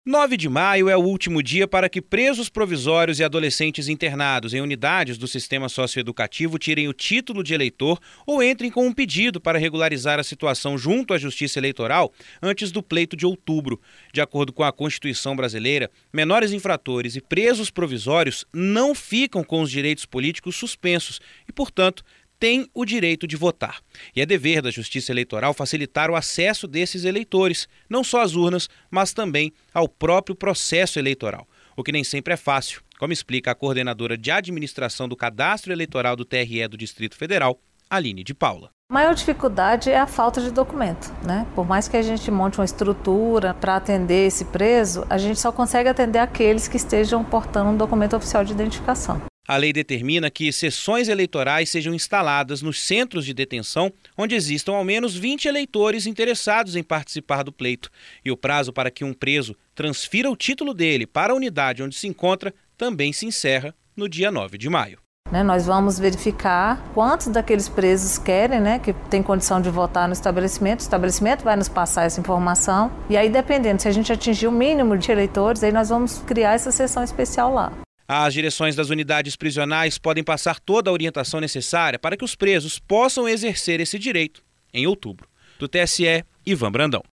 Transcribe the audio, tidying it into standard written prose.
9 de maio é o último dia para que presos provisórios e adolescentes internados em unidades do sistema socioeducativo tirem o título de eleitor ou entrem com um pedido para regularizar a situação junto à Justiça Eleitoral antes do pleito de outubro. De acordo com a Constituição brasileira, menores infratores e presos provisórios não ficam com os direitos políticos suspensos e, portanto, têm o direito de votar. E é dever da Justiça Eleitoral facilitar o acesso desses eleitores, não só às urnas, mas também ao próprio processo eleitoral, o que nem sempre é fácil, como explica a coordenadora de administração do Cadastro Eleitoral do TRE do Distrito Federal, Aline de Paula. A maior dificuldade é a falta de documento, né? Por mais que a gente monte uma estrutura para atender esse preso, a gente só consegue atender aqueles que estejam portando um documento oficial de identificação. A lei determina que sessões eleitorais sejam instaladas nos centros de detenção onde existam ao menos 20 eleitores interessados em participar do pleito. E o prazo para que um preso transfira o título dele para a unidade onde se encontra também se encerra no dia 9 de maio. Nós vamos verificar quantos daqueles presos querem, que tem condição de votar no estabelecimento. O estabelecimento vai nos passar essa informação. E aí, dependendo, se a gente atingir o mínimo de eleitores, aí nós vamos criar essa sessão especial lá. As direções das unidades prisionais podem passar toda a orientação necessária para que os presos possam exercer esse direito em outubro. Do TSE, Ivan Brandão.